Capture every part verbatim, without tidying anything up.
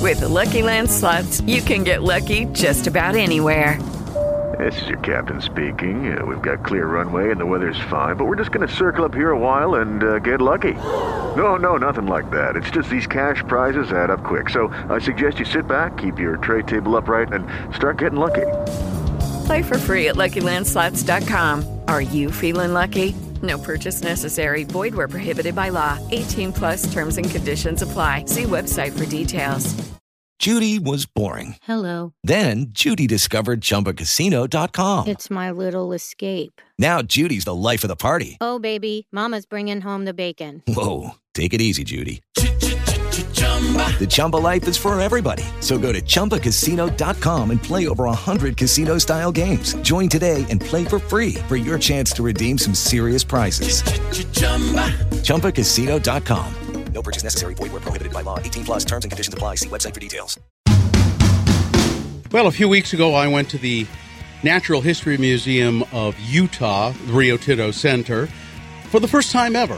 With the Lucky Land Slots, you can get lucky just about anywhere. This is your captain speaking. Uh, we've got clear runway and the weather's fine, but we're just going to circle up here a while and uh, get lucky. No, no, nothing like that. It's just these cash prizes add up quick. So I suggest you sit back, keep your tray table upright, and start getting lucky. Play for free at Lucky Land Slots dot com. Are you feeling lucky? No purchase necessary. Void where prohibited by law. eighteen plus terms and conditions apply. See website for details. Judy was boring. Hello. Then Judy discovered Chumba Casino dot com. It's my little escape. Now Judy's the life of the party. Oh, baby, mama's bringing home the bacon. Whoa, take it easy, Judy. The Chumba life is for everybody. So go to Chumba Casino dot com and play over one hundred casino-style games. Join today and play for free for your chance to redeem some serious prizes. Chumba Casino dot com. No purchase necessary. Void where prohibited by law. eighteen plus terms and conditions apply. See website for details. Well, a few weeks ago, I went to the Natural History Museum of Utah, the Rio Tinto Center, for the first time ever.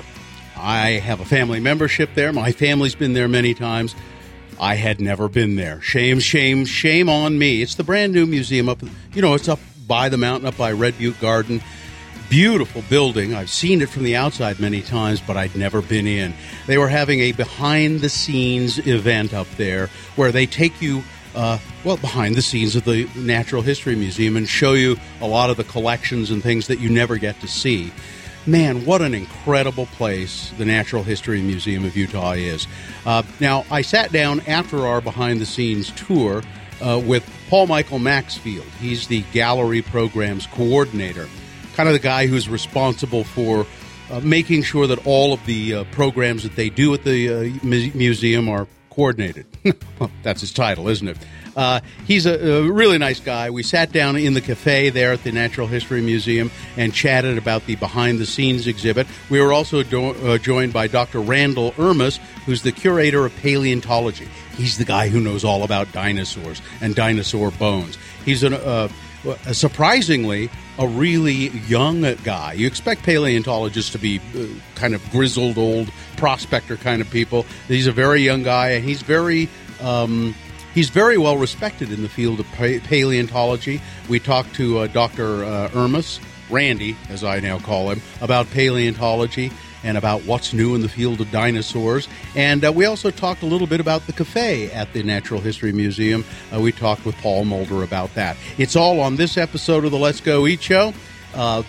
I have a family membership there. My family's been there many times. I had never been there. Shame, shame, shame on me. It's the brand new museum up, you know, it's up by the mountain, up by Red Butte Garden. Beautiful building. I've seen it from the outside many times, but I'd never been in. They were having a behind-the-scenes event up there where they take you, uh, well, behind the scenes of the Natural History Museum and show you a lot of the collections and things that you never get to see. Man, what an incredible place the Natural History Museum of Utah is. Uh, now, I sat down after our behind-the-scenes tour uh, with Paul Michael Maxfield. He's the gallery programs coordinator, kind of the guy who's responsible for uh, making sure that all of the uh, programs that they do at the uh, mu- museum are coordinated. Well, that's his title, isn't it? Uh, he's a, a really nice guy. We sat down in the cafe there at the Natural History Museum and chatted about the behind-the-scenes exhibit. We were also do- uh, joined by Doctor Randall Ermis, who's the curator of paleontology. He's the guy who knows all about dinosaurs and dinosaur bones. He's an, uh, uh, surprisingly a really young guy. You expect paleontologists to be uh, kind of grizzled, old prospector kind of people. He's a very young guy, and he's very... Um, He's very well respected in the field of pa- paleontology. We talked to uh, Doctor Uh, Ermis, Randy, as I now call him, about paleontology and about what's new in the field of dinosaurs. And uh, we also talked a little bit about the cafe at the Natural History Museum. Uh, we talked with Paul Mulder about that. It's all on this episode of the Let's Go Eat Show. Uh,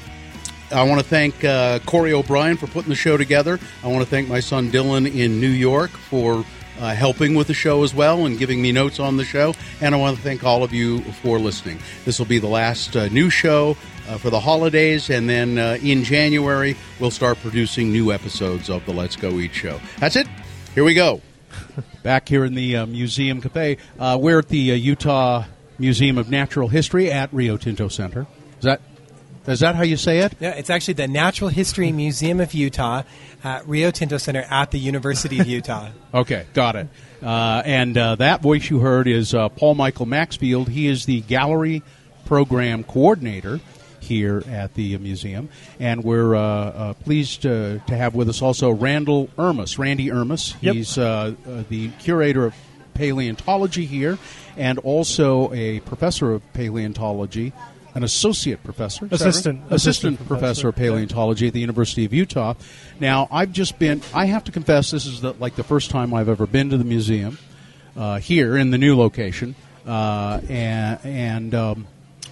I want to thank uh, Corey O'Brien for putting the show together. I want to thank my son Dylan in New York for Uh, helping with the show as well and giving me notes on the show. And I want to thank all of you for listening. This will be the last uh, new show uh, for the holidays, and then uh, in January, we'll start producing new episodes of the Let's Go Eat Show. That's it. Here we go. Back here in the uh, Museum Cafe. Uh, we're at the uh, Utah Museum of Natural History at Rio Tinto Center. Is that Is that how you say it? Yeah, it's actually the Natural History Museum of Utah at Rio Tinto Center at the University of Utah. Okay, got it. Uh, and uh, that voice you heard is uh, Paul Michael Maxfield. He is the gallery program coordinator here at the museum. And we're uh, uh, pleased to, to have with us also Randall Ermis, Randy Ermis. Yep. He's uh, uh, the curator of paleontology here and also a professor of paleontology. An associate professor. Assistant. Assistant, assistant professor, professor of paleontology at the University of Utah. Now, I've just been, I have to confess, this is the, like the first time I've ever been to the museum uh, here in the new location. Uh, and and, um,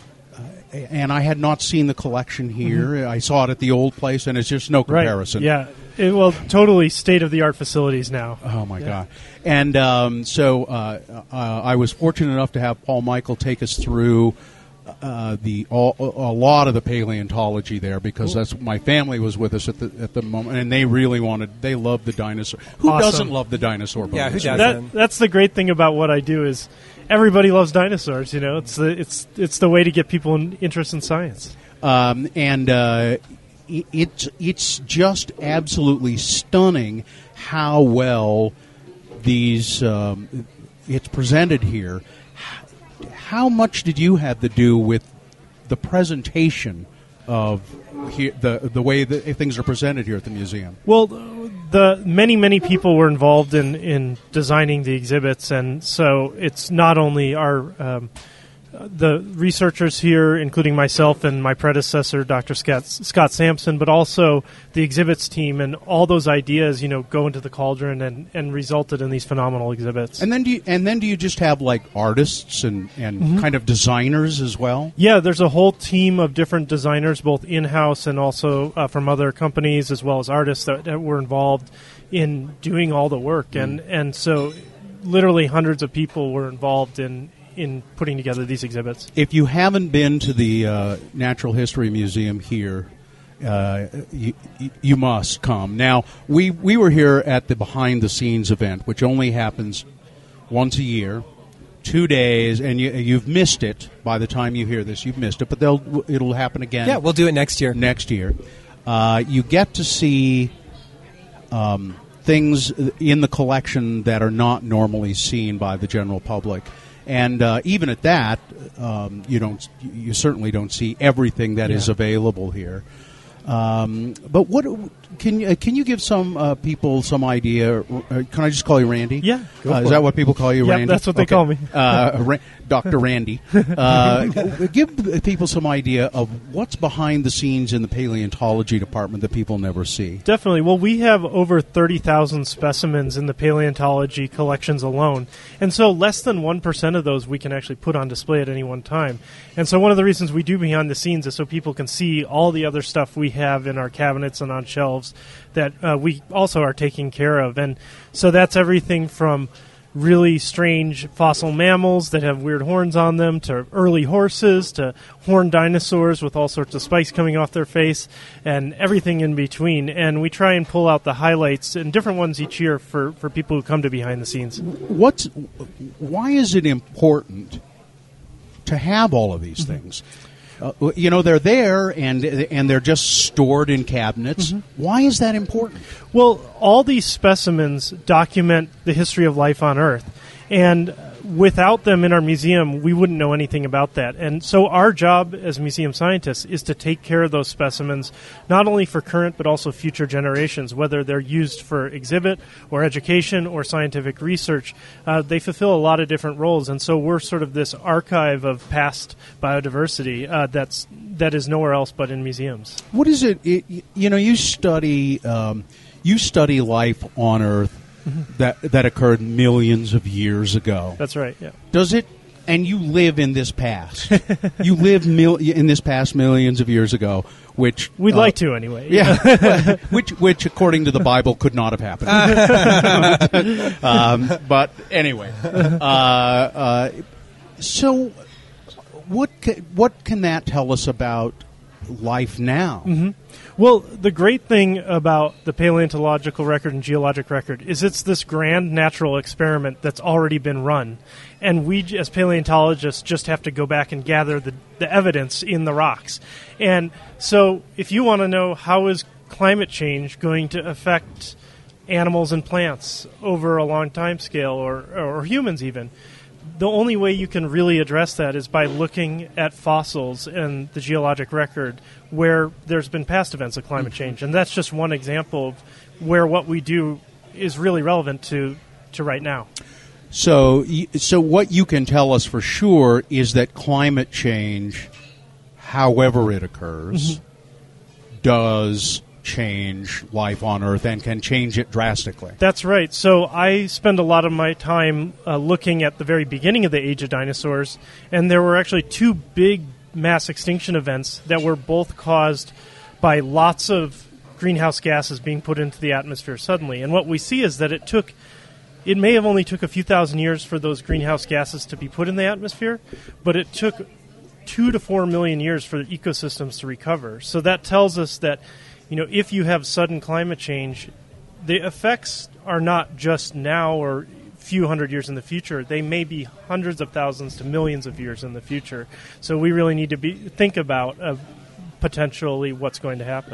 and I had not seen the collection here. Mm-hmm. I saw it at the old place, and it's just no comparison. Right. Yeah. It, well, totally state-of-the-art facilities now. Oh, my yeah. God. And um, so uh, uh, I was fortunate enough to have Paul Michael take us through Uh, the all, a lot of the paleontology there, because that's my family was with us at the at the moment, and they really wanted they loved the dinosaur. Who awesome. doesn't love the dinosaur bones? Yeah, who doesn't? That, that's the great thing about what I do is everybody loves dinosaurs. You know, it's the it's it's the way to get people in, interest in science. Um, and uh, it, it's it's just absolutely stunning how well these um, it's presented here. How much did you have to do with the presentation of he, the the way that things are presented here at the museum? Well, the many many people were involved in, in designing the exhibits, and so it's not only our um, the researchers here, including myself and my predecessor, Doctor Scott, Scott Sampson, but also the exhibits team, and all those ideas, you know, go into the cauldron and, and resulted in these phenomenal exhibits. And then do you, and then do you just have like artists and, and mm-hmm. kind of designers as well? Yeah, there's a whole team of different designers, both in-house and also uh, from other companies, as well as artists that, that were involved in doing all the work. Mm. And, and so literally hundreds of people were involved in in putting together these exhibits. If you haven't been to the uh, Natural History Museum here, uh, you, you must come. Now, we, we were here at the behind-the-scenes event, which only happens once a year, two days, and you, you've missed it by the time you hear this. You've missed it, but they'll, it'll happen again. Yeah, we'll do it next year. Next year. Uh, you get to see um, things in the collection that are not normally seen by the general public. And uh, even at that, um, you don't. You certainly don't see everything that yeah. is available here. Um, but what can you, uh, can you give some uh, people some idea? Uh, can I just call you Randy? Yeah. Uh, is that what people call you, yeah, Randy? That's what they okay. call me. uh, Ra- Doctor Randy. Uh, give people some idea of what's behind the scenes in the paleontology department that people never see. Definitely. Well, we have over thirty thousand specimens in the paleontology collections alone. And so less than one percent of those we can actually put on display at any one time. And so one of the reasons we do behind the scenes is so people can see all the other stuff we have in our cabinets and on shelves that uh, we also are taking care of. And so that's everything from really strange fossil mammals that have weird horns on them, to early horses, to horned dinosaurs with all sorts of spikes coming off their face, and everything in between. And we try and pull out the highlights and different ones each year for, for people who come to behind the scenes. What's why is it important to have all of these mm-hmm. things? Uh, you know, they're there, and and they're just stored in cabinets. Mm-hmm. Why is that important? Well, all these specimens document the history of life on Earth, and without them in our museum, we wouldn't know anything about that. And so our job as museum scientists is to take care of those specimens, not only for current but also future generations, whether they're used for exhibit or education or scientific research. Uh, they fulfill a lot of different roles, and so we're sort of this archive of past biodiversity uh, that's that is nowhere else but in museums. What is it? it you know, you study um, you study life on Earth. Mm-hmm. That that occurred millions of years ago. That's right. Yeah. Does it? And you live in this past. you live mil- in this past millions of years ago, which we'd uh, like to anyway. Yeah. which, which, according to the Bible, could not have happened. um, but anyway, uh, uh, so what? Ca- what can that tell us about life now? Mm-hmm. Well, the great thing about the paleontological record and geologic record is it's this grand natural experiment that's already been run. And we, as paleontologists, just have to go back and gather the, the evidence in the rocks. And so if you want to know how is climate change going to affect animals and plants over a long time scale, or, or humans even, the only way you can really address that is by looking at fossils and the geologic record where there's been past events of climate change. And that's just one example of where what we do is really relevant to, to right now. So, so what you can tell us for sure is that climate change, however it occurs, mm-hmm. does change life on Earth and can change it drastically. That's right. So I spend a lot of my time uh, looking at the very beginning of the age of dinosaurs, and there were actually two big mass extinction events that were both caused by lots of greenhouse gases being put into the atmosphere suddenly. And what we see is that it took, it may have only took a few thousand years for those greenhouse gases to be put in the atmosphere, but it took two to four million years for the ecosystems to recover. So that tells us that, you know, if you have sudden climate change, the effects are not just now or a few hundred years in the future. They may be hundreds of thousands to millions of years in the future. So we really need to be think about uh, potentially what's going to happen.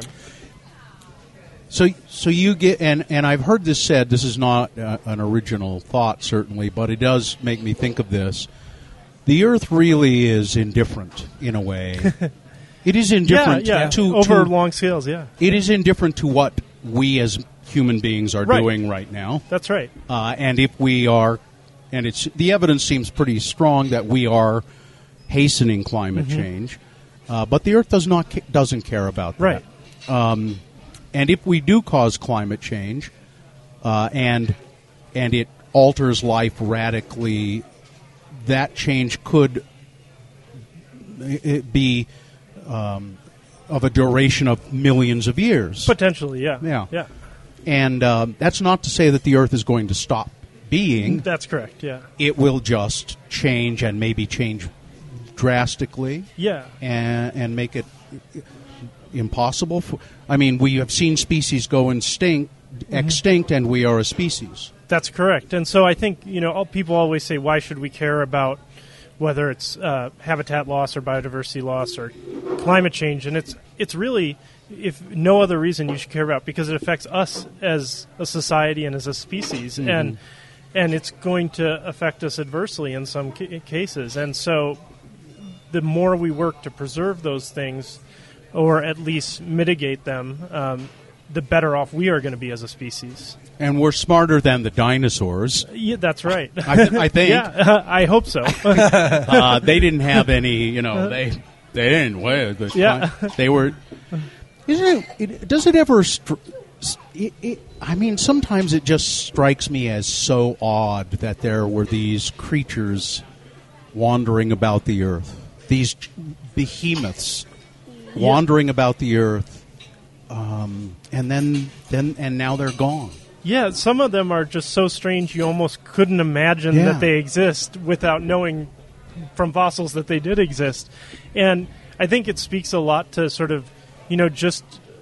So, so you get, and, and I've heard this said. This is not uh, an original thought, certainly, but it does make me think of this. The Earth really is indifferent in a way. It is indifferent yeah, yeah. to over to, long scales. Yeah, it is indifferent to what we as human beings are right. doing right now. That's right. Uh, and if we are, and it's the evidence seems pretty strong that we are hastening climate mm-hmm. change, uh, but the Earth does not ca- doesn't care about that. Right. Um, and if we do cause climate change, uh, and and it alters life radically, that change could it be um, of a duration of millions of years. Potentially, yeah. Yeah. Yeah. And uh, that's not to say that the Earth is going to stop being. That's correct, yeah. It will just change and maybe change drastically. Yeah. And, and make it impossible. For, I mean, we have seen species go extinct, mm-hmm. extinct, and we are a species. That's correct. And so I think, you know, all, people always say, why should we care about whether it's uh, habitat loss or biodiversity loss or climate change? And it's it's really, if no other reason you should care about, because it affects us as a society and as a species. Mm-hmm. And and it's going to affect us adversely in some ca- cases. And so the more we work to preserve those things or at least mitigate them, um, the better off we are going to be as a species. And we're smarter than the dinosaurs. Yeah, that's right. I, th- I think. Yeah, I hope so. uh, they didn't have any, you know, they they didn't. Well, the yeah. They were. Isn't it, it? Does it ever? Str- it, it, I mean, sometimes it just strikes me as so odd that there were these creatures wandering about the earth, these behemoths yeah. wandering about the earth, um, and then then and now they're gone. Yeah, some of them are just so strange you almost couldn't imagine yeah. that they exist without knowing from fossils that they did exist. And I think it speaks a lot to sort of, you know, just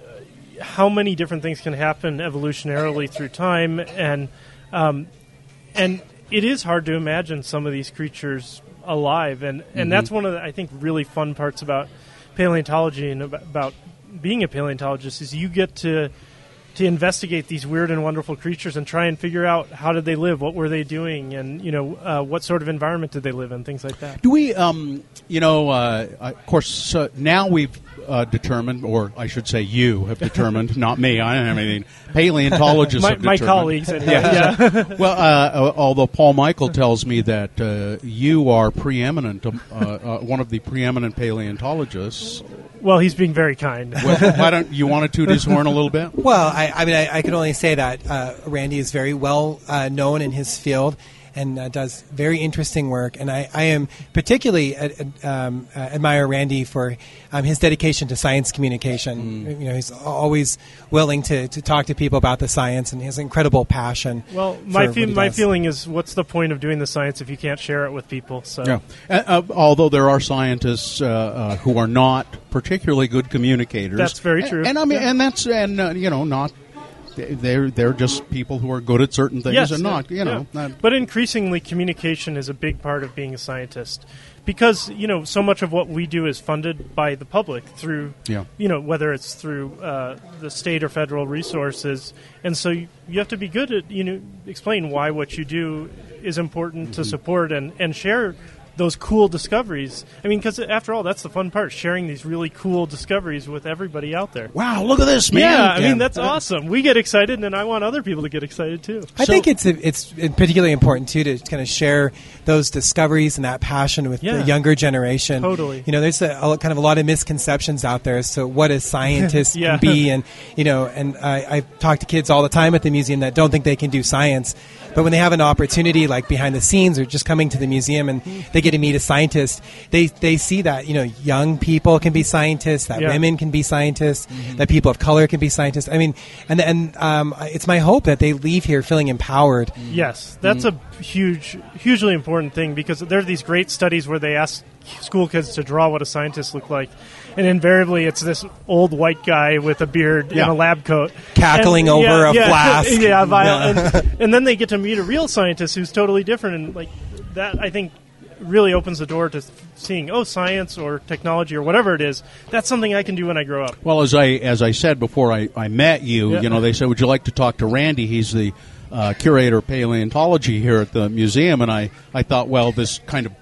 how many different things can happen evolutionarily through time. And um, and it is hard to imagine some of these creatures alive. And, and mm-hmm. that's one of the, I think, really fun parts about paleontology and about being a paleontologist is you get to to investigate these weird and wonderful creatures and try and figure out how did they live, what were they doing, and you know uh, what sort of environment did they live in, things like that. Do we, um, you know, uh, of course, uh, now we've uh, determined, or I should say you have determined, not me, I don't have anything, paleontologists my, have my determined. colleagues. Anyway. yeah. yeah. Well, uh, although Paul Michael tells me that uh, you are preeminent, uh, uh, one of the preeminent paleontologists. Well, he's being very kind. Well, why don't you want to toot his horn a little bit? Well, I, I mean, I, I can only say that uh, Randy is very well uh, known in his field and uh, does very interesting work. And I, I am particularly ad, um, uh, admire Randy for um, his dedication to science communication. Mm. You know, he's always willing to, to talk to people about the science, and he has incredible passion. Well, my fe- my feeling is, what's the point of doing the science if you can't share it with people? So, yeah. Uh, uh, although there are scientists uh, uh, who are not particularly good communicators. That's very true. And, and I mean, yeah. and that's and uh, you know, not. They're they're just people who are good at certain things yes, and not, you know. Yeah. Not. But increasingly, communication is a big part of being a scientist, because you know so much of what we do is funded by the public through, yeah. you know, whether it's through uh, the state or federal resources, and so you, you have to be good at you know explain why what you do is important mm-hmm. to support and, and share those cool discoveries. I mean, because after all, that's the fun part, sharing these really cool discoveries with everybody out there. Wow, look at this, man. Yeah, I mean, that's awesome. We get excited, and I want other people to get excited, too. I so, think it's it's particularly important, too, to kind of share those discoveries and that passion with yeah, the younger generation. Totally. You know, there's a, a kind of a lot of misconceptions out there as to what a scientist yeah. can be. And, you know, and I, I talk to kids all the time at the museum that don't think they can do science. But when they have an opportunity, like behind the scenes or just coming to the museum and they get to meet a scientist, they they see that, you know, young people can be scientists, that yeah. women can be scientists, mm-hmm. that people of color can be scientists. I mean, and and um, it's my hope that they leave here feeling empowered. Yes, that's mm-hmm. a huge, hugely important thing, because there are these great studies where they ask school kids to draw what a scientist looked like. And invariably, it's this old white guy with a beard yeah. in a lab coat. Cackling and, over yeah, a yeah, flask. yeah, viol- and, and then they get to meet a real scientist who's totally different. And like that, I think, really opens the door to seeing, oh, science or technology or whatever it is, that's something I can do when I grow up. Well, as I as I said before I, I met you, yeah. you know, they said, would you like to talk to Randy? He's the uh, curator of paleontology here at the museum. And I, I thought, well, this kind of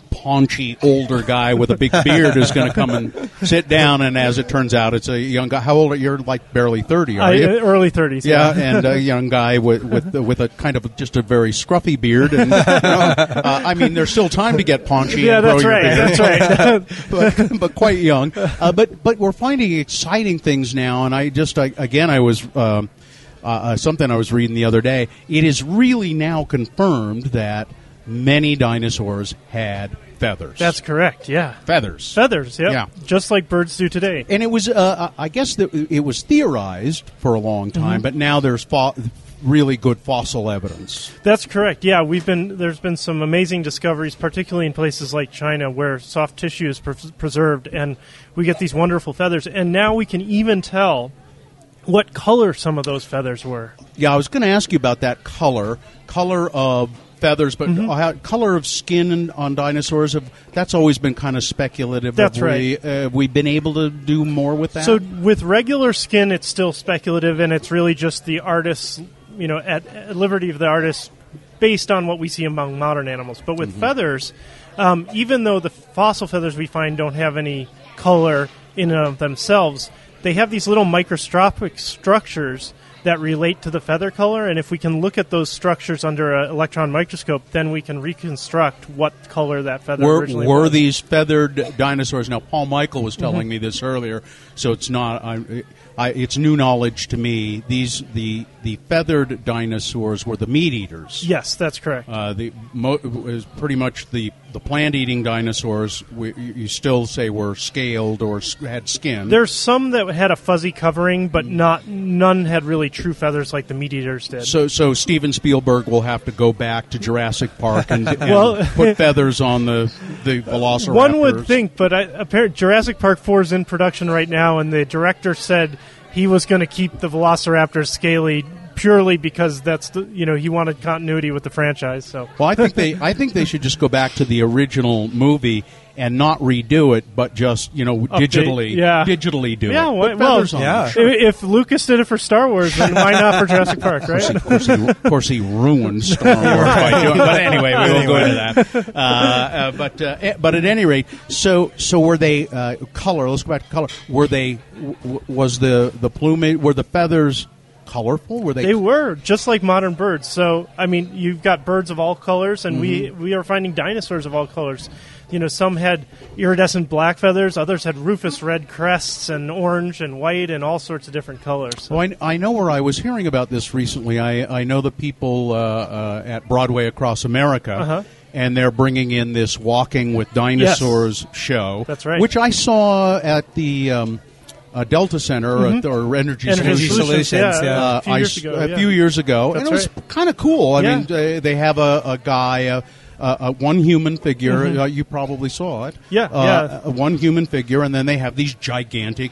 paunchy older guy with a big beard who's going to come and sit down. And as it turns out, it's a young guy. How old are you? You're like barely thirty, are I, you? Early thirties. Yeah, Yeah, and a young guy with with with a kind of just a very scruffy beard. And you know, uh, I mean, there's still time to get paunchy. Yeah, and grow that's your right. beard. That's right. but, but quite young. Uh, but but we're finding exciting things now, and I just I, again I was um, uh, uh, something I was reading the other day. It is really now confirmed that many dinosaurs had feathers. That's correct. Yeah, feathers. feathers. Yep. Yeah. Just like birds do today. And it was uh, I guess that it was theorized for a long time, Mm-hmm. but now there's fo- really good fossil evidence. That's correct. Yeah, we've been there's been some amazing discoveries, particularly in places like China, where soft tissue is pres- preserved, and we get these wonderful feathers. And now we can even tell what color some of those feathers were. Yeah, I was going to ask you about that color, color of feathers, but Mm-hmm. how, color of skin on dinosaurs. Have, that's always been kind of speculative. That's Have we, right. Uh, we've been able to do more with that. So with regular skin, it's still speculative, and it's really just the artist's, you know, at, at liberty of the artist based on what we see among modern animals. But with Mm-hmm. feathers, um, even though the fossil feathers we find don't have any color in and of themselves, they have these little microscopic structures that relate to the feather color, and if we can look at those structures under an electron microscope, then we can reconstruct what color that feather were, originally were was. these feathered dinosaurs? Now, Paul Michael was telling Mm-hmm. me this earlier, so it's not. I, I, it's new knowledge to me. These the the feathered dinosaurs were the meat eaters. Yes, that's correct. Uh, the mo- is pretty much the the plant eating dinosaurs. We, you still say were scaled or s- had skin. There's some that had a fuzzy covering, but not none had really true feathers like the meat eaters did. So, so Steven Spielberg will have to go back to Jurassic Park and, and Well- put feathers on the the Velociraptors. One would think, but I, apparently Jurassic Park four is in production right now, and the director said he was going to keep the Velociraptors scaly purely because that's the you know he wanted continuity with the franchise. So Well, I think they I think they should just go back to the original movie and not redo it, but just you know Update, digitally yeah. digitally do yeah, it. well, Put feathers on yeah. it, sure. if, if Lucas did it for Star Wars, then why not for Jurassic Park, right? Of course, he, of course, he ruined Star Wars by doing. But anyway, we won't go into that. Uh, uh, but uh, eh, but at any rate, so so were they uh, color? Let's go back to color. Were they? W- was the the plumage? Were the feathers colorful? Were they? They were just like modern birds. So I mean, you've got birds of all colors, and we we are finding dinosaurs of all colors. You know, some had iridescent black feathers, others had rufous red crests, and orange and white, and all sorts of different colors. So- Well, I, I know where I was hearing about this recently. I, I know the people uh, uh, at Broadway Across America, Uh-huh. and they're bringing in this Walking with Dinosaurs show. That's right. Which I saw at the um, uh, Delta Center at, or Energy, Energy Solutions, Solutions, yeah, yeah. uh, a few I years s- ago. a yeah. few years ago, That's and it was right. kind of cool. I Yeah. mean, uh, they have a, a guy. Uh, uh, uh, one human figure. Mhm. Uh, you probably saw it. Yeah, uh, yeah. uh, one human figure, and then they have these gigantic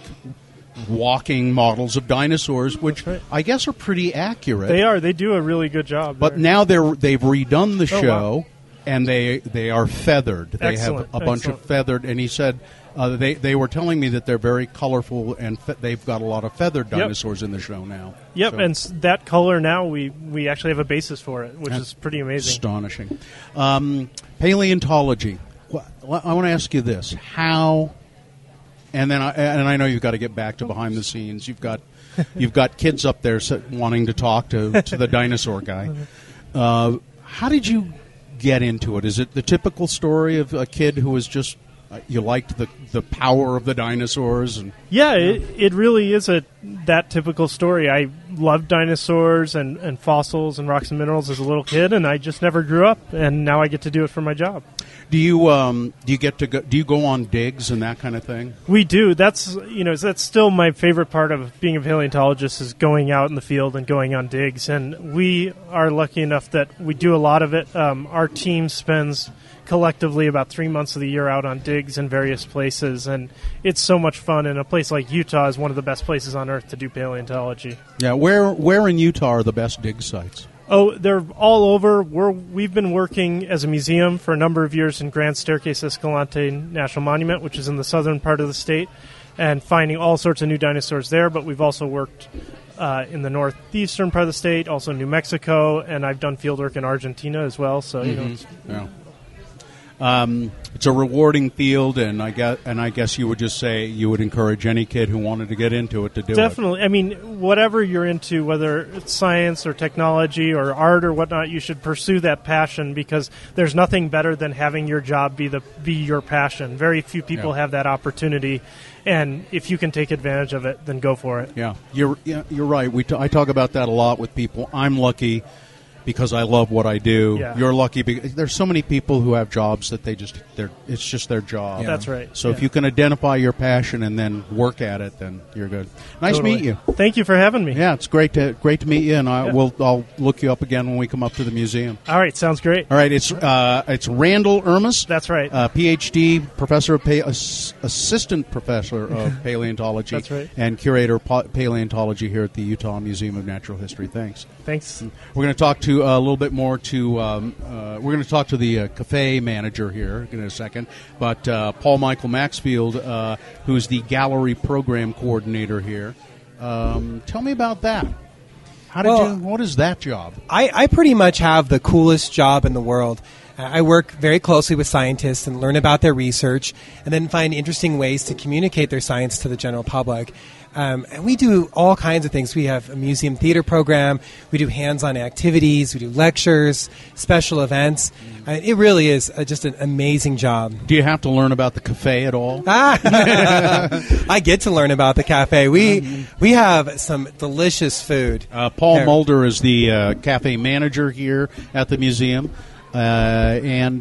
walking models of dinosaurs, which That's right. I guess are pretty accurate. They are. They do a really good job. But there. now they're they've redone the Oh, show, wow. and they they are feathered. They Excellent, have a bunch of excellent. feathered. And he said uh, they they were telling me that they're very colorful, and fe- they've got a lot of feathered Yep. dinosaurs in the show now. Yep, So, and s- that color now we we actually have a basis for it, which That's is pretty amazing. astonishing. Um, paleontology. Well, I want to ask you this: how? And then, I, and I know you've got to get back to behind the scenes. You've got, you've got kids up there sit, wanting to talk to, to the dinosaur guy. Uh, how did you get into it? Is it the typical story of a kid who was just uh, you liked the the power of the dinosaurs and Yeah, it, it really is a that typical story. I loved dinosaurs and, and fossils and rocks and minerals as a little kid, and I just never grew up, and now I get to do it for my job. do you um, do you get to go, do you go on digs and that kind of thing? We do. That's you know that's still my favorite part of being a paleontologist is going out in the field and going on digs. And we are lucky enough that we do a lot of it. Um, our team spends collectively about three months of the year out on digs in various places, and it's so much fun. And a place like Utah is one of the best places on earth to do paleontology. Yeah, where where in Utah are the best dig sites? Oh, they're all over. We're, we've been working as a museum for a number of years in Grand Staircase Escalante National Monument, which is in the southern part of the state, and finding all sorts of new dinosaurs there. But we've also worked uh, in the northeastern part of the state, also New Mexico, and I've done field work in Argentina as well. So, you know, it's, Yeah. Um, it's a rewarding field, and I guess, and I guess you would just say you would encourage any kid who wanted to get into it to do it. Definitely. I mean, whatever you're into, whether it's science or technology or art or whatnot, you should pursue that passion, because there's nothing better than having your job be the be your passion. Very few people Yeah. have that opportunity, and if you can take advantage of it, then go for it. Yeah, you're yeah, you're right. We t- I talk about that a lot with people. I'm lucky because I love what I do. Yeah. You're lucky because there's so many people who have jobs that they just they're it's just their job. Yeah. That's right. So if Yeah. you can identify your passion and then work at it, then you're good. Nice Totally. to meet you. Thank you for having me. Yeah, it's great to great to meet you, and I Yeah. will I'll look you up again when we come up to the museum. All right, sounds great. All right, it's uh, it's Randall Ermis. That's right. Uh, P H D, professor of pa- ass- assistant professor of paleontology. That's right. And curator of pa- paleontology here at the Utah Museum of Natural History. Thanks. Thanks. We're going to talk to uh, a little bit more to. Um, uh, we're going to talk to the uh, cafe manager here in a second, but uh, Paul Michael Maxfield, uh, who's the gallery program coordinator here. Um, tell me about that. How did Well, you? What is that job? I, I pretty much have the coolest job in the world. Uh, I work very closely with scientists and learn about their research, and then find interesting ways to communicate their science to the general public. Um, and we do all kinds of things. We have a museum theater program. We do hands-on activities. We do lectures, special events. Uh, it really is uh, just an amazing job. Do you have to learn about the cafe at all? I get to learn about the cafe. We we have some delicious food. Uh, Paul There. Mulder is the uh, cafe manager here at the museum. Uh, and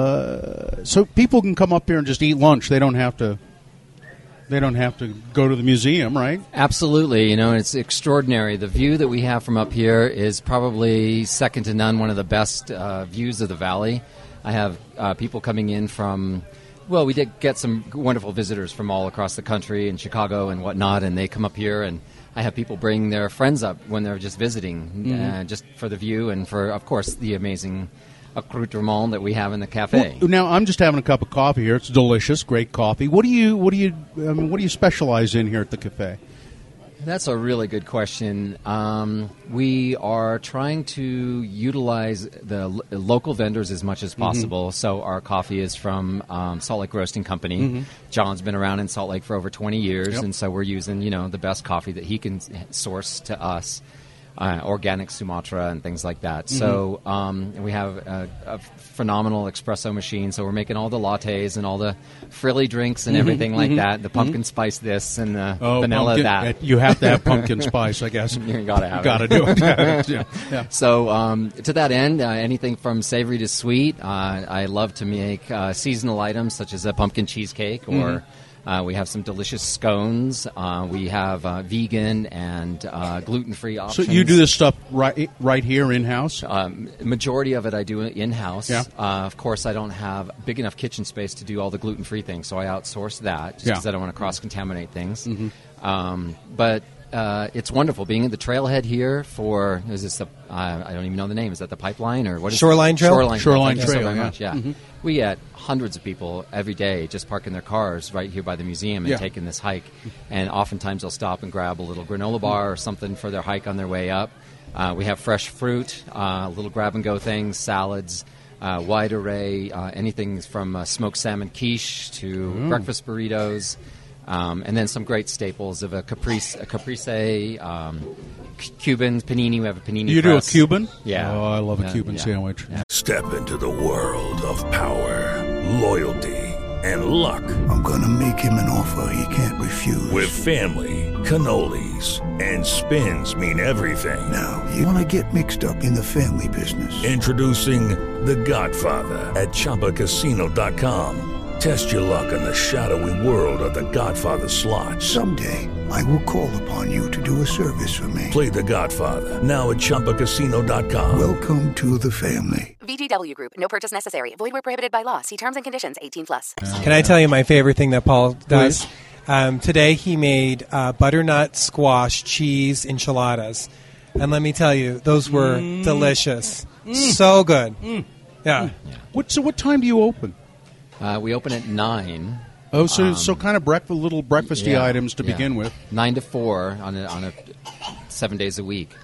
uh, so people can come up here and just eat lunch. They don't have to. They don't have to go to the museum, right? Absolutely. You know, it's extraordinary. The view that we have from up here is probably second to none, one of the best uh, views of the valley. I have uh, people coming in from, well, we did get some wonderful visitors from all across the country and Chicago and whatnot, and they come up here, and I have people bring their friends up when they're just visiting, Mhm. uh, just for the view and for, of course, the amazing accoutrement that we have in the cafe. Well, now I'm just having a cup of coffee here. It's delicious, great coffee. What do you what do you I mean, what do you specialize in here at the cafe? That's a really good question. Um, we are trying to utilize the l- local vendors as much as possible. So our coffee is from um, Salt Lake Roasting Company. Mhm. John's been around in Salt Lake for over twenty years, Yep. and so we're using you know the best coffee that he can s- source to us. Uh, organic Sumatra and things like that. So um, we have a, a phenomenal espresso machine. So we're making all the lattes and all the frilly drinks and Mhm, everything like mhm, that. The pumpkin spice this and the Oh, vanilla pumpkin- that. uh, You have to have pumpkin spice, I guess. You gotta have Gotta it. do it. Yeah, yeah. So um, to that end, uh, anything from savory to sweet. Uh, I love to make uh, seasonal items such as a pumpkin cheesecake, or Mhm. uh, we have some delicious scones. Uh, we have uh, vegan and uh, gluten-free So options. you do this stuff right right here in house? Um, majority of it I do in house. Yeah. Uh, of course, I don't have big enough kitchen space to do all the gluten free things, so I outsource that just Yeah. because I don't want to cross contaminate things. Mhm. Um, but uh, it's wonderful being at the trailhead here for is this the uh, I don't even know the name. Is that the pipeline or what is Shoreline it? Trail? Shoreline Trail. Shoreline Thank you so Trail, very yeah. much. Yeah. Mhm. We get hundreds of people every day just parking their cars right here by the museum and Yeah. taking this hike. And oftentimes they'll stop and grab a little granola bar or something for their hike on their way up. Uh, we have fresh fruit, uh, little grab-and-go things, salads, uh, wide array, uh, anything from uh, smoked salmon quiche to Mm. breakfast burritos, um, and then some great staples of a caprese, a caprese um, c- Cuban panini. We have a panini You do a press. Cuban? Yeah. Oh, I love a Yeah, Cuban yeah. sandwich. Yeah. Step into the world of power, loyalty, and luck. I'm gonna make him an offer he can't refuse. With family, cannolis, and spins mean everything. Now, you wanna get mixed up in the family business. Introducing The Godfather at Chumba Casino dot com. Test your luck in the shadowy world of The Godfather slot. Someday, I will call upon you to do a service for me. Play The Godfather now at Chumba Casino dot com. Welcome to the family. V G W Group. No purchase necessary. Void where prohibited by law. See terms and conditions. eighteen plus. Can I tell you my favorite thing that Paul does? Um, today he made uh, butternut squash cheese enchiladas. And let me tell you, those were Mm. delicious. So good. Mm. Yeah. What, so what time do you open? Uh, we open at nine. Oh, so Um, so kind of breakfast, little breakfasty Yeah, items to yeah. begin with. Nine to four on a, on a seven days a week.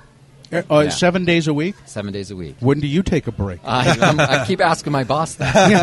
Uh, Yeah. Seven days a week? Seven days a week. When do you take a break? I, I'm, I keep asking my boss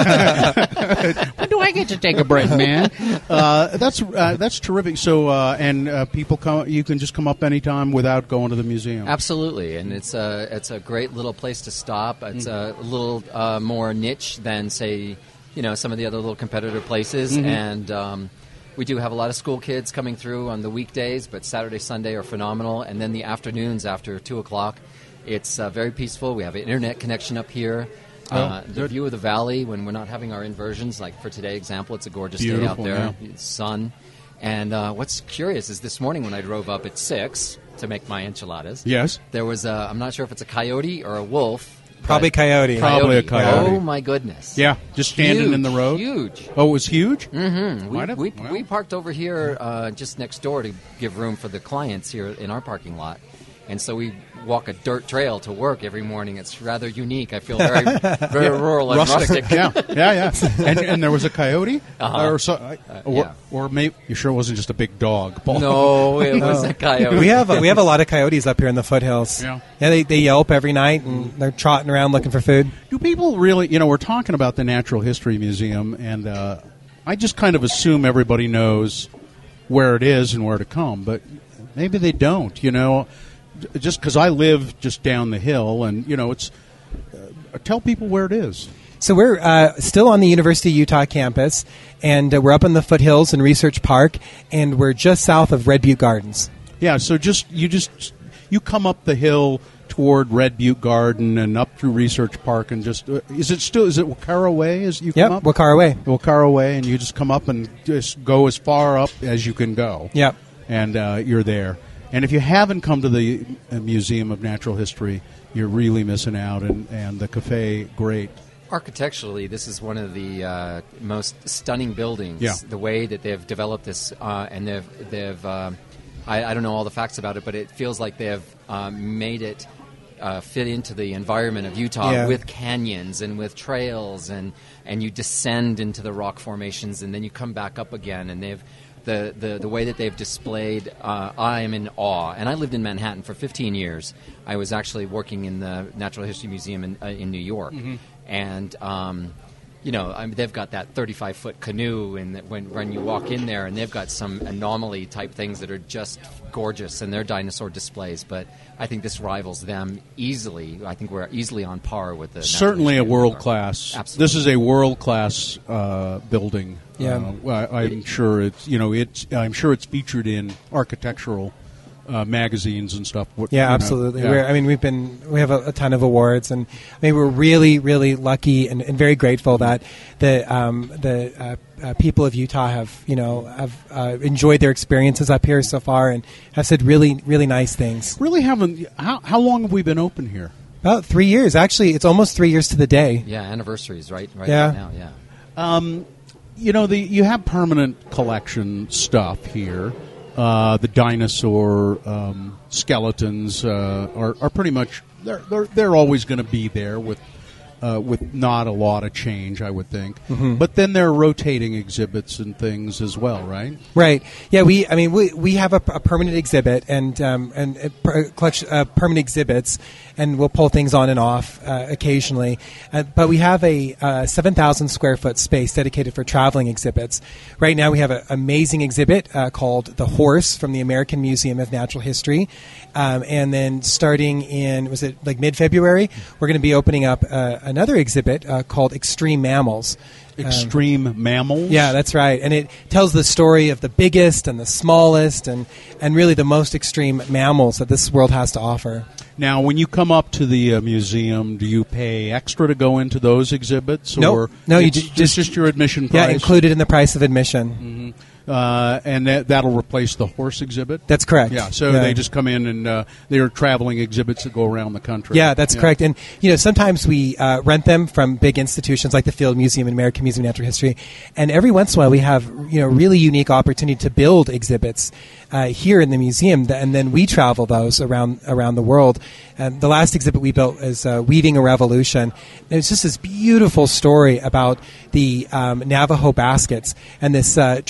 that. When do I get to take a break, man? Uh, that's uh, that's terrific. So, uh, and uh, people come. You can just come up anytime without going to the museum. Absolutely, and it's a it's a great little place to stop. It's Mm-hmm. a little uh, more niche than, say, you know, some of the other little competitor places, Mhm. and um, we do have a lot of school kids coming through on the weekdays, but Saturday, Sunday are phenomenal, and then the afternoons after two o'clock, it's uh, very peaceful. We have an internet connection up here. Uh, Oh, the good. view of the valley when we're not having our inversions, like for today example, it's a gorgeous Beautiful, day out there, yeah. It's sun. And uh, what's curious is this morning when I drove up at six to make my enchiladas, Yes. there was a, I'm not sure if it's a coyote or a wolf. Probably but- coyote. Probably a coyote. Oh my goodness! Yeah, just standing Huge, in the road. Huge. Oh, it was huge. Mm-hmm. We, Might have- we, wow. we parked over here uh, just next door to give room for the clients here in our parking lot, and so we walk a dirt trail to work every morning. It's rather unique. I feel very, very Yeah. rural and Rustic. rustic. yeah, yeah, yeah. And, and there was a coyote, Uh-huh. or, so, uh, or, yeah. or maybe you sure it wasn't just a big dog. Paul? No, it was a coyote. We have a, we have a lot of coyotes up here in the foothills. Yeah. yeah. They they yelp every night and they're trotting around looking for food. Do people really? You know, we're talking about the Natural History Museum, and uh, I just kind of assume everybody knows where it is and where to come, but maybe they don't. You know, J- just because I live just down the hill, and you know, it's uh, tell people where it is. So we're uh, still on the University of Utah campus, and uh, we're up in the foothills in Research Park, and we're just south of Red Butte Gardens. Yeah, so just you just you come up the hill toward Red Butte Garden and up through Research Park, and just uh, is it still is it Wacara Way? As you Yep, come up Wacara Way. Wacara Way, and you just come up and just go as far up as you can go. Yep. And uh, you're there. And if you haven't come to the uh, Museum of Natural History, you're really missing out. And and the cafe, great. Architecturally, this is one of the uh, most stunning buildings. Yeah. The way that they've developed this, uh, and they've, they've um, I, I don't know all the facts about it, but it feels like they've um, made it uh, fit into the environment of Utah Yeah. with canyons and with trails, and, and you descend into the rock formations, and then you come back up again, and they've the, the, the way that they've displayed, uh, I am in awe. And I lived in Manhattan for fifteen years. I was actually working in the Natural History Museum in, uh, in New York. And, um, you know, I mean, they've got that thirty-five foot canoe, and that when, when you walk in there, and they've got some anomaly-type things that are just gorgeous, and they're dinosaur displays. But I think this rivals them easily. I think we're easily on par with the... Certainly a Natural History world Park. class. Absolutely. This is a world class uh, building. Yeah. Uh, I, I'm sure it's you know it's I'm sure it's featured in architectural uh, magazines and stuff. What- Yeah, you know, absolutely. yeah. We're, I mean, we've been we have a, a ton of awards, and I mean, we're really, really lucky and, and very grateful that the um, the uh, uh, people of Utah have you know have uh, enjoyed their experiences up here so far, and have said really, really nice things. Really haven't. How how long have we been open here? About three years, actually. It's almost three years to the day. Yeah, anniversaries, right? Right Yeah. now, yeah. Um, you know, the you have permanent collection stuff here. Uh, the dinosaur um, skeletons uh, are, are pretty much they're they're, they're always going to be there with uh, with not a lot of change, I would think. Mhm. But then there are rotating exhibits and things as well, right? Right. Yeah. We. I mean, we we have a, a permanent exhibit and um, and uh, per, collection uh, permanent exhibits, and we'll pull things on and off uh, occasionally. Uh, but we have a uh, seven thousand square foot space dedicated for traveling exhibits. Right now, we have an amazing exhibit uh, called "The Horse" from the American Museum of Natural History, um, and then starting in was it like mid February, we're going to be opening up uh, another exhibit uh, called "Extreme Mammals." Um, Extreme mammals. Yeah, that's right. And it tells the story of the biggest and the smallest and, and really the most extreme mammals that this world has to offer. Now, when you come up to the uh, museum, do you pay extra to go into those exhibits? Nope. Or No, you it's ju- just, just your admission price? Yeah, included in the price of admission. Mhm. Uh, and that, that'll replace the horse exhibit? That's correct. Yeah, so Yeah. they just come in and uh, they're traveling exhibits that go around the country. Yeah, that's correct. And you know, sometimes we uh, rent them from big institutions like the Field Museum and American Museum of Natural History, and every once in a while we have you know really unique opportunity to build exhibits uh, here in the museum, th- and then we travel those around around the world. And the last exhibit we built is uh, Weaving a Revolution. And it's just this beautiful story about the um, Navajo baskets and this uh, tradition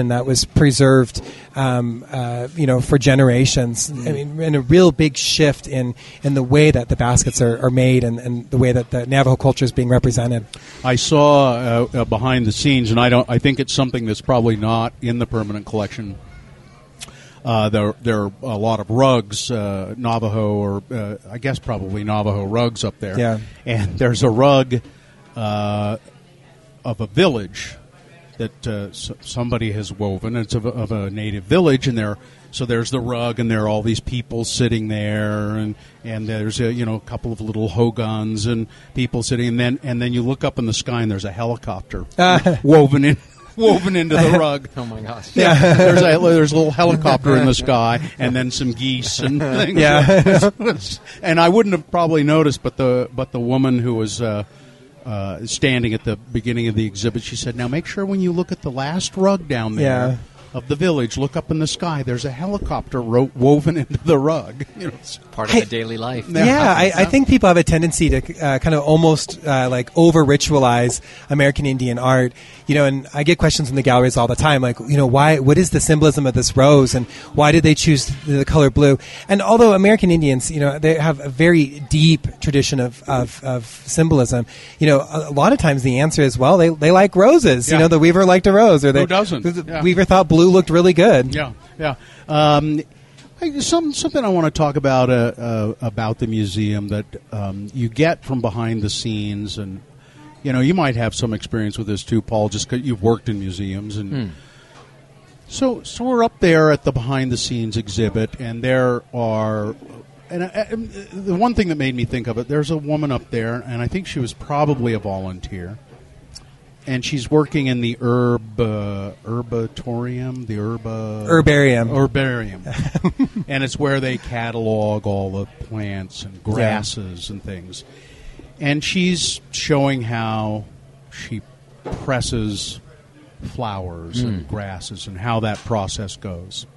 tradition that was preserved, um, uh, you know, for generations. Mm. I mean, and a real big shift in, in the way that the baskets are, are made and, and the way that the Navajo culture is being represented. I saw uh, uh, behind the scenes, and I don't. I think it's something that's probably not in the permanent collection. Uh, there, there are a lot of rugs, uh, Navajo, or uh, I guess probably Navajo rugs up there. Yeah. And there's a rug uh, of a village that uh, s- somebody has woven. It's of a, of a native village, and there. So there's the rug, and there are all these people sitting there, and, and there's a, you know a couple of little hogans and people sitting, and then and then you look up in the sky, and there's a helicopter Uh. woven in. Woven into the rug. Oh my gosh! Yeah, there's a there's a little helicopter in the sky, and then some geese and things. Yeah, and I wouldn't have probably noticed, but the but the woman who was uh, uh, standing at the beginning of the exhibit, she said, "Now make sure when you look at the last rug down there." Yeah. Of the village, look up in the sky. There's a helicopter ro- woven into the rug. You know, it's part of I, the daily life. Yeah, I, I think people have a tendency to uh, kind of almost uh, like over ritualize American Indian art. You know, and I get questions in the galleries all the time, like, you know, why? What is the symbolism of this rose, and why did they choose the color blue? And although American Indians, you know, they have a very deep tradition of of, of symbolism, you know, a, a lot of times the answer is, well, they they like roses. Yeah. You know, the weaver liked a rose, or they, Who doesn't? The Yeah. weaver thought blue looked really good. Yeah, yeah. Um, I, some, something I want to talk about uh, uh, about the museum that um, you get from behind the scenes, and you know, you might have some experience with this too, Paul, just because you've worked in museums, and Hmm. so so we're up there at the behind the scenes exhibit, and there are. And I, I, the one thing that made me think of it, there's a woman up there, and I think she was probably a volunteer. And she's working in the herb uh, herbatorium, the herba Herbarium. Herbarium, and it's where they catalog all the plants and grasses yeah. and things. And she's showing how she presses flowers mm. and grasses and how that process goes.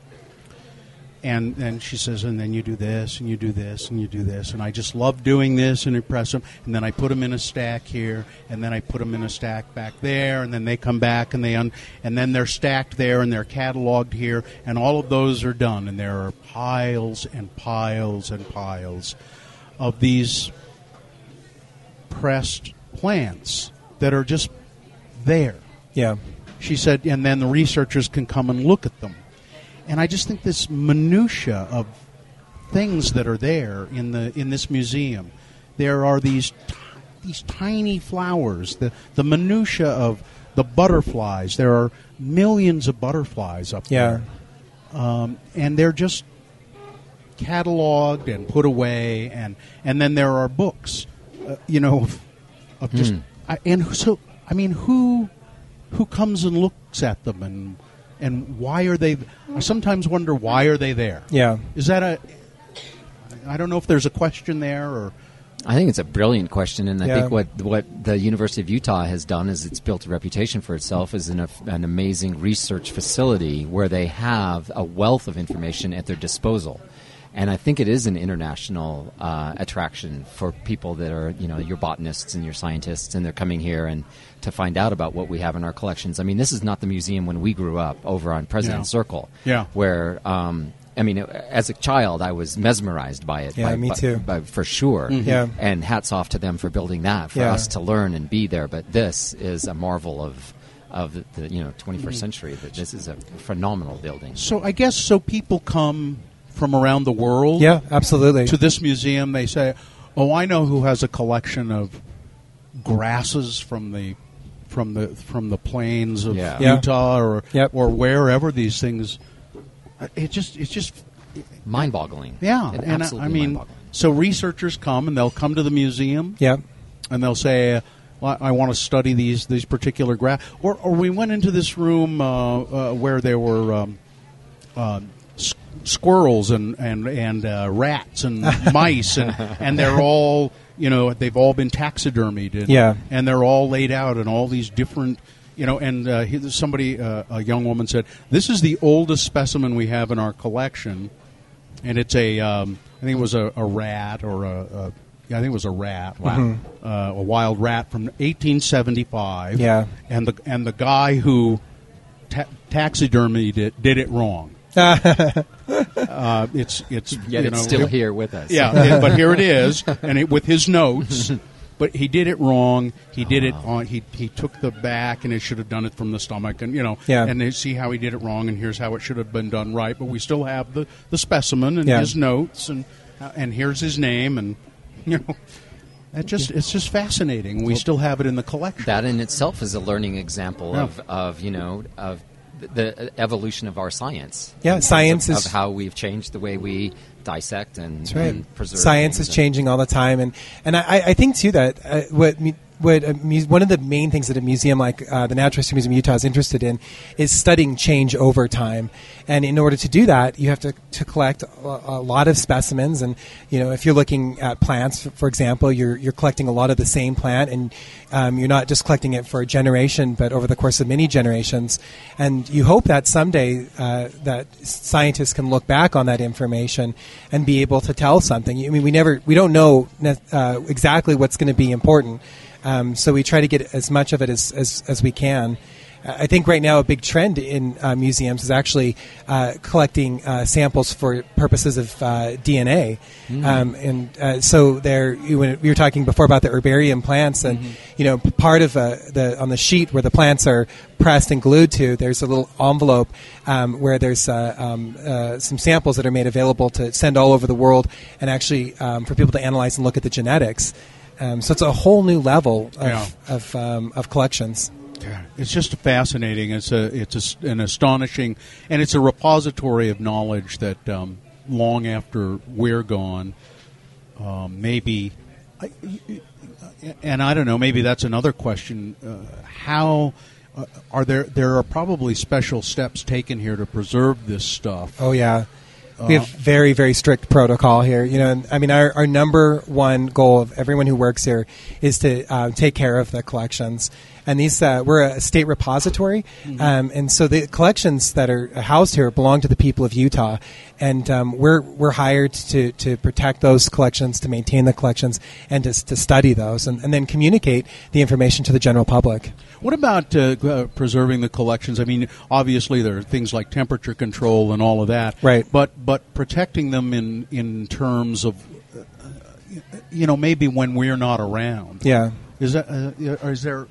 And then she says, and then you do this, and you do this, and you do this. And I just love doing this and impress them. And then I put them in a stack here, and then I put them in a stack back there, and then they come back, and they un- and then they're stacked there, and they're cataloged here. And all of those are done. And there are piles and piles and piles of these pressed plants that are just there. Yeah. She said, and then the researchers can come and look at them. And I just think this minutia of things that are there in the in this museum. There are these t- these tiny flowers, the the minutia of the butterflies. There are millions of butterflies up yeah. there, um, and they're just cataloged and put away. And and then there are books, uh, you know, of, of just Hmm. I, and so I mean, who who comes and looks at them and. And why are they? I sometimes wonder why are they there. Yeah, is that a? I don't know if there's a question there, or I think it's a brilliant question, and I yeah. think what what the University of Utah has done is it's built a reputation for itself as an, an amazing research facility where they have a wealth of information at their disposal. And I think it is an international uh, attraction for people that are, you know, your botanists and your scientists, and they're coming here and to find out about what we have in our collections. I mean, this is not the museum when we grew up over on President Yeah. Circle, Yeah. where, um, I mean, as a child, I was mesmerized by it. Yeah, by, me by- too. by- for sure. Mm-hmm. Yeah. And hats off to them for building that, for Yeah. us to learn and be there. But this is a marvel of of the, the you know twenty-first Mm-hmm. century. That this is a phenomenal building. so I guess so people come from around the world. Yeah, absolutely. To this museum, they say, "Oh, I know who has a collection of grasses from the from the from the plains of Yeah. Yeah. Utah or Yep. or wherever these things." It just it's just Mind-boggling. yeah, It and I, absolutely I mean, mind-boggling. so researchers come and they'll come to the museum. Yeah. And they'll say, uh, well, I want to study these these particular grass. Or, or we went into this room uh, uh, where there were um, uh, s- squirrels and and and uh, rats and mice, and and they're all, you know, they've all been taxidermied. And, Yeah. and they're all laid out in all these different. You know, and uh, he, somebody, uh, a young woman said, "This is the oldest specimen we have in our collection, and it's a, um, I think it was a, a rat or a, a, yeah, I think it was a rat, wow, Mm-hmm. uh, a wild rat from eighteen seventy-five. Yeah. and the and the guy who ta- taxidermy did, did it wrong. uh, it's it's Yet you it's know, still it, here with us. Yeah, it, but here it is, and it, with his notes. But he did it wrong. He did it on. He he took the back, and it should have done it from the stomach, and you know. Yeah. And they see how he did it wrong, and here's how it should have been done right. But we still have the, the specimen and Yeah. his notes, and uh, and here's his name, and you know, it just it's just fascinating. We still have it in the collection. That in itself is a learning example Yeah. of, of you know of the evolution of our science. Yeah, In terms science of, is- of how we've changed the way we dissect and, That's right. and preserve. Science things is and- changing all the time, and and I, I think too that uh, what mu- what a mu- one of the main things that a museum like uh, the Natural History Museum of Utah is interested in is studying change over time. And in order to do that, you have to, to collect a, a lot of specimens. And you know, if you're looking at plants, for, for example, you're you're collecting a lot of the same plant, and um, you're not just collecting it for a generation, but over the course of many generations. And you hope that someday uh, that scientists can look back on that information and be able to tell something. I mean, we never, we don't know uh, exactly what's going to be important. Um, so we try to get as much of it as, as, as we can. I think right now a big trend in uh, museums is actually uh, collecting uh, samples for purposes of uh, D N A. Mm. Um, and uh, so there, you, when we were talking before about the herbarium plants, and Mhm. you know, p- part of uh, the on the sheet where the plants are pressed and glued to, there's a little envelope um, where there's uh, um, uh, some samples that are made available to send all over the world, and actually um, for people to analyze and look at the genetics. Um, so it's a whole new level of Yeah. of, um, of collections. Yeah, it's just fascinating. It's a it's a, an astonishing, and it's a repository of knowledge that um, long after we're gone, um, maybe, I- and I don't know. Maybe that's another question. Uh, how uh, are there? There are probably special steps taken here to preserve this stuff. Oh yeah, we Uh, have very very strict protocol here. You know, and, I mean, our, our number one goal of everyone who works here is to uh, take care of the collections. And these, uh, we're a state repository, Mhm. um, and so the collections that are housed here belong to the people of Utah, and um, we're we're hired to, to protect those collections, to maintain the collections, and to to study those, and, and then communicate the information to the general public. What about uh, uh, preserving the collections? I mean, obviously there are things like temperature control and all of that, right? But but protecting them in in terms of, uh, you know, maybe when we're not around. Yeah. Is that uh, or is there?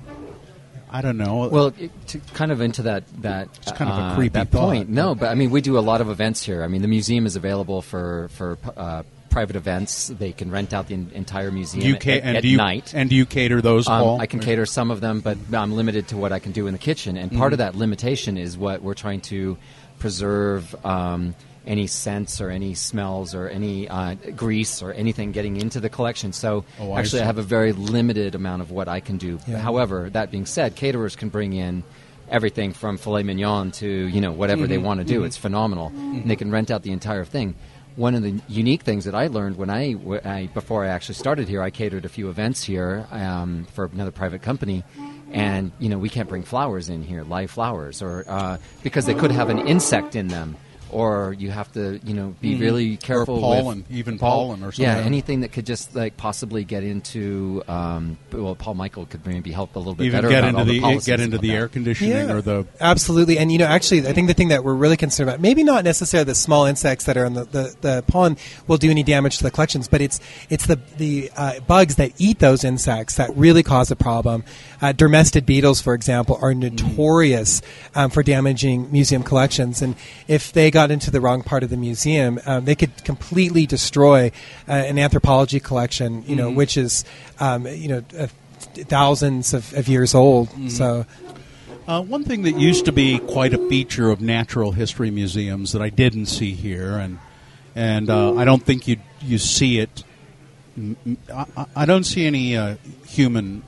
I don't know. Well, it, to kind of into that that It's kind of a uh, creepy that thought. point. No, but I mean, we do a lot of events here. I mean, the museum is available for for uh, private events. They can rent out the en- entire museum Do you at, ca- and at do you- night. and do you cater those, Um, Paul? I can cater some of them, but I'm limited to what I can do in the kitchen. And part Mhm. of that limitation is what we're trying to preserve. Um, any scents or any smells or any uh, grease or anything getting into the collection. So Oh, I actually see. I have a very limited amount of what I can do. Yeah. However, that being said, caterers can bring in everything from filet mignon to, you know, whatever they Mhm. want to do. Mhm. It's phenomenal. Mhm. And they can rent out the entire thing. One of the unique things that I learned when I, w- I before I actually started here, I catered a few events here um, for another private company. And, you know, we can't bring flowers in here, live flowers, or uh, because they could have an insect in them. Or you have to, you know, be Mhm. really Or careful pollen, with even pol- pollen or Yeah, something. anything that could just like possibly get into. Um, well, Paul Michael could maybe help a little bit Even better get about into all the, the- policies get into about the that. air conditioning or the Absolutely. And, you know, actually, I think the thing that we're really concerned about, maybe not necessarily the small insects that are in the, the, the pollen will do any damage to the collections, but it's it's the, the uh, bugs that eat those insects that really cause a problem. Uh, dermestid beetles, for example, are notorious um, for damaging museum collections. And if they got into the wrong part of the museum, um, they could completely destroy uh, an anthropology collection, you know, Mhm. which is, um, you know, uh, thousands of, of years old. Mhm. So... Uh, one thing that used to be quite a feature of natural history museums that I didn't see here, and and uh, I don't think you you see it. m- m- I, I don't see any uh, human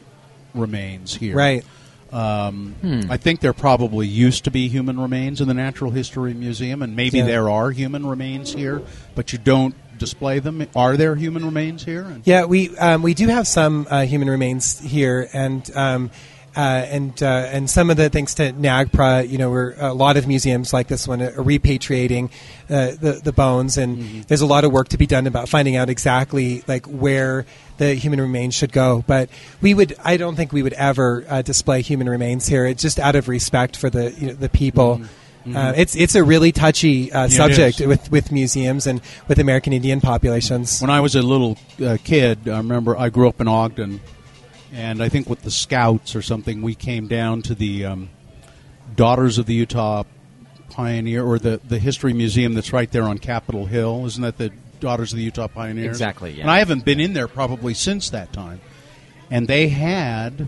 remains here. Right. Um, Hmm. I think there probably used to be human remains in the Natural History Museum, and maybe Yeah. there are human remains here, but you don't display them. Are there human remains here? Yeah, we um, we do have some uh, human remains here, and um, Uh, and uh, and some of the thanks to NAGPRA, you know, we're a lot of museums like this one are repatriating uh, the the bones, and mm-hmm. there's a lot of work to be done about finding out exactly like where the human remains should go. But we would, I don't think we would ever uh, display human remains here. It's just out of respect for the you know, the people. Mm-hmm. Uh, it's it's a really touchy uh, yeah, subject with, with museums and with American Indian populations. When I was a little uh, kid, I remember I grew up in Ogden. And I think with the Scouts or something, we came down to the um, Daughters of the Utah Pioneer, or the, the History Museum that's right there on Capitol Hill. Isn't that the Daughters of the Utah Pioneers? Exactly, yeah. And I haven't been in there probably since that time. And they had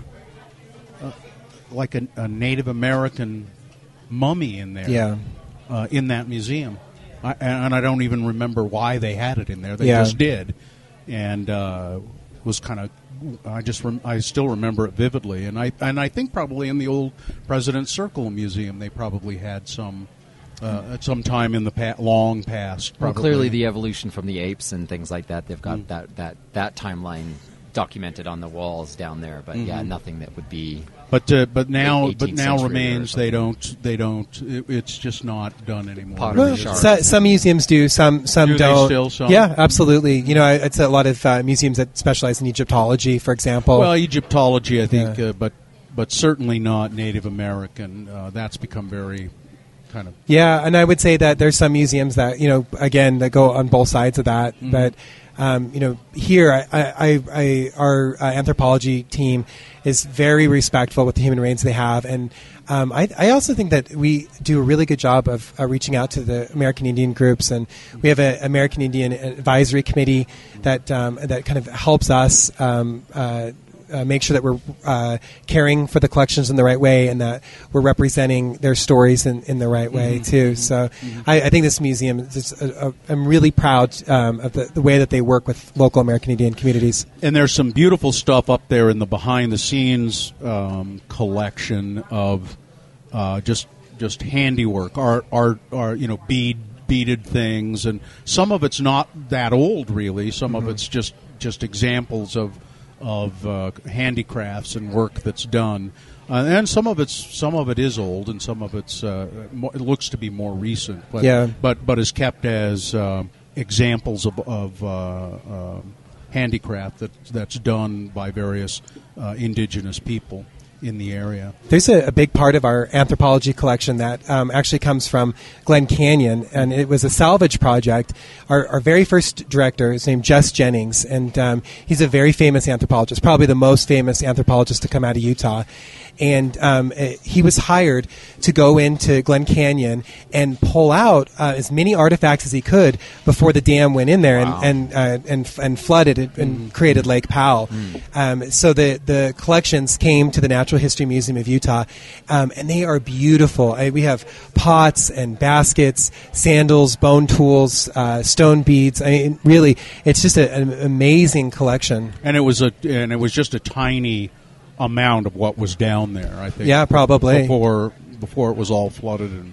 uh, like a, a Native American mummy in there, yeah. uh, in that museum. I, and I don't even remember why they had it in there. They yeah. just did. And uh, was kind of... I just rem- I still remember it vividly, and I and I think probably in the old President's Circle Museum they probably had some uh, at some time in the pa- long past. Well, probably. clearly the evolution from the apes and things like that. They've got mm. that, that that timeline documented on the walls down there, but mm-hmm. yeah, nothing that would be. But uh, but now but now century remains they don't they don't it, it's just not done anymore. Well, so, some museums do, some some do don't. They still, some? Yeah, absolutely. You know, it's a lot of uh, museums that specialize in Egyptology, for example. Well, Egyptology, I think, yeah. uh, but but certainly not Native American. Uh, that's become very kind of. Yeah, and I would say that there's some museums that you know again that go on both sides of that, mm-hmm. but. Um, you know, here I, I, I, our uh, anthropology team is very respectful with the human remains they have, and um, I, I also think that we do a really good job of uh, reaching out to the American Indian groups, and we have an American Indian advisory committee that um, that kind of helps us. Um, uh, Uh, make sure that we're uh, caring for the collections in the right way, and that we're representing their stories in, in the right way mm-hmm. too. So mm-hmm. I, I think this museum is just a, a, I'm really proud um, of the, the way that they work with local American Indian communities. And there's some beautiful stuff up there in the behind the scenes um, collection of uh, just just handiwork, art, art, art, you know, bead beaded things, and some of it's not that old really. Some mm-hmm. of it's just just examples of. of uh, handicrafts and work that's done, uh, and some of it's some of it is old, and some of it's uh, mo- it looks to be more recent. But yeah. but but is kept as uh, examples of, of uh, uh, handicraft that that's done by various uh, indigenous people in the area. There's a, a big part of our anthropology collection that um, actually comes from Glen Canyon, and it was a salvage project. Our, our very first director is named Jess Jennings, and um, he's a very famous anthropologist, probably the most famous anthropologist to come out of Utah. And um, he was hired to go into Glen Canyon and pull out uh, as many artifacts as he could before the dam went in there wow. and and, uh, and and flooded it and mm. created Lake Powell. Mm. Um, so the the collections came to the Natural History Museum of Utah, um, and they are beautiful. I, we have pots and baskets, sandals, bone tools, uh, stone beads. I mean, really, it's just a, an amazing collection. And it was a and it was just a tiny amount of what was down there, I think. Yeah, probably before before it was all flooded, and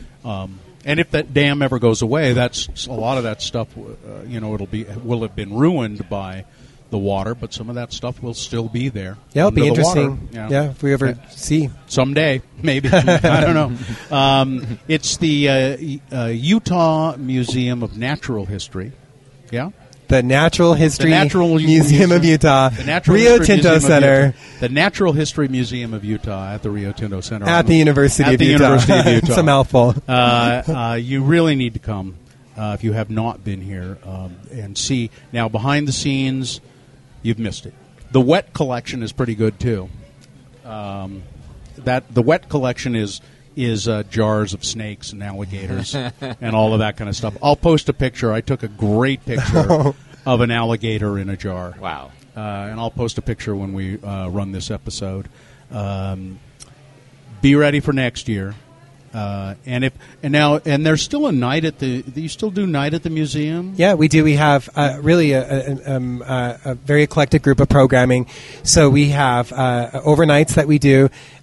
um, and if that dam ever goes away, that's a lot of that stuff. Uh, you know, it'll be will have been ruined by the water, but some of that stuff will still be there. Yeah, it'll be interesting. Water, you know. Yeah, if we ever yeah. see someday, maybe I don't know. Um, it's the uh, uh, Utah Museum of Natural History. Yeah. The Natural History the Natural Museum, Museum of Utah, the Natural Rio History Tinto Museum Center. The Natural History Museum of Utah at the Rio Tinto Center. At the University at of the Utah. University of Utah. It's a mouthful. uh, uh, you really need to come uh, if you have not been here um, and see. Now, behind the scenes, you've missed it. The wet collection is pretty good, too. Um, that The wet collection is... is uh, jars of snakes and alligators and all of that kind of stuff. I'll post a picture. I took a great picture of an alligator in a jar. Wow. Uh, and I'll post a picture when we uh, run this episode. Um, be ready for next year. Uh, and if and now and there's still a night at the. Do you still do night at the museum? Yeah, we do. We have uh, really a, a, um, uh, a very eclectic group of programming. So we have uh, overnights that we do.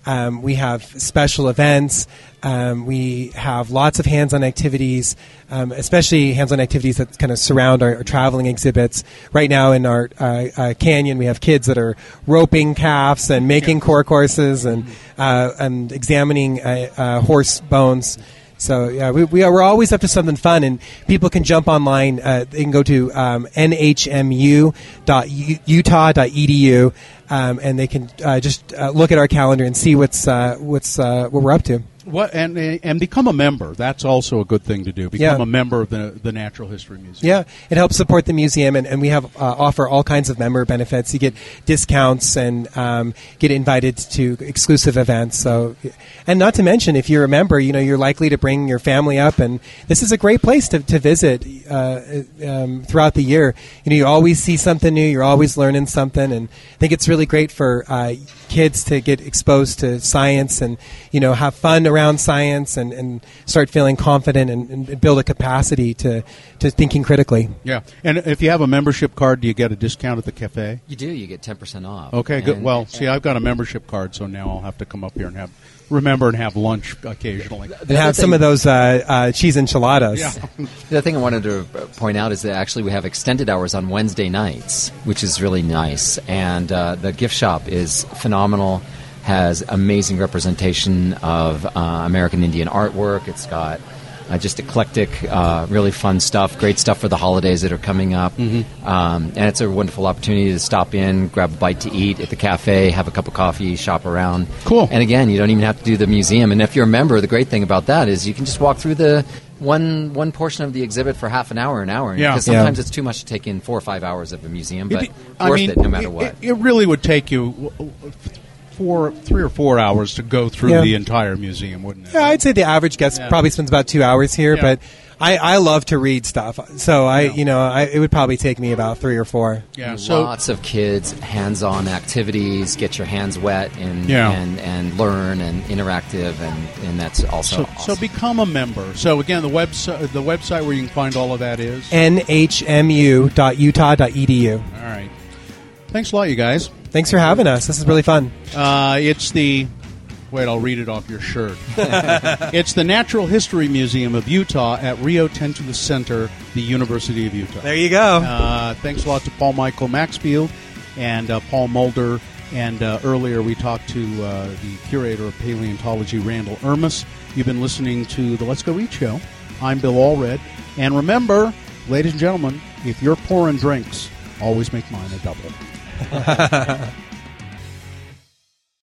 Um, we have special events. Um, we have lots of hands-on activities, um, especially hands-on activities that kind of surround our, our traveling exhibits. Right now in our uh, uh, canyon, we have kids that are roping calves and making cork horses and uh, and examining uh, uh, horse bones. So yeah, we, we are, we're always up to something fun, and people can jump online. Uh, they can go to um, N H M U dot utah dot E D U, um, and they can uh, just uh, look at our calendar and see what's uh, what's uh, what we're up to. What and and become a member. That's also a good thing to do. Become Yeah. a member of the the Natural History Museum. Yeah, it helps support the museum, and, and we have uh, offer all kinds of member benefits. You get discounts and um, get invited to exclusive events. So, and not to mention, if you're a member, you know you're likely to bring your family up, and this is a great place to to visit uh, um, throughout the year. You know, you always see something new. You're always learning something, and I think it's really great for uh, kids to get exposed to science and you know have fun around science and, and start feeling confident and, and build a capacity to, to thinking critically. Yeah, and if you have a membership card, do you get a discount at the cafe? You do. You get ten percent off. Okay, good. And- Well, see, I've got a membership card, so now I'll have to come up here and have remember and have lunch occasionally. And have some of those uh, uh, cheese enchiladas. Yeah. The other thing I wanted to point out is that actually we have extended hours on Wednesday nights, which is really nice. And uh, the gift shop is phenomenal, has amazing representation of uh, American Indian artwork. It's got uh, just eclectic, uh, really fun stuff, great stuff for the holidays that are coming up. Mm-hmm. Um, and it's a wonderful opportunity to stop in, grab a bite to eat at the cafe, have a cup of coffee, shop around. Cool. And again, you don't even have to do the museum. And if you're a member, the great thing about that is you can just walk through the one one portion of the exhibit for half an hour, an hour. Yeah. Because sometimes Yeah. it's too much to take in four or five hours of a museum, but It- I worth mean, it no matter what. It, it really would take you four, three or four hours to go through Yeah. the entire museum, wouldn't it? Yeah, I'd say the average guest Yeah. probably spends about two hours here, Yeah. but I, I love to read stuff. So I, you know, I, it would probably take me about three or four. Yeah. So Lots of kids, hands-on activities, get your hands wet and Yeah. and, and learn and interactive, and, and that's also So, awesome. so become a member. So again, the website the website where you can find all of that is. N H M U dot utah dot E D U. All right. Thanks a lot, you guys. Thanks for having us. This is really fun. Uh, it's the wait. I'll read it off your shirt. It's the Natural History Museum of Utah at Rio Tinto Center, the University of Utah. There you go. Uh, thanks a lot to Paul Michael Maxfield and uh, Paul Mulder. And uh, earlier we talked to uh, the curator of paleontology, Randall Ermis. You've been listening to the Let's Go Eat Show. I'm Bill Allred. And remember, ladies and gentlemen, if you're pouring drinks, always make mine a double.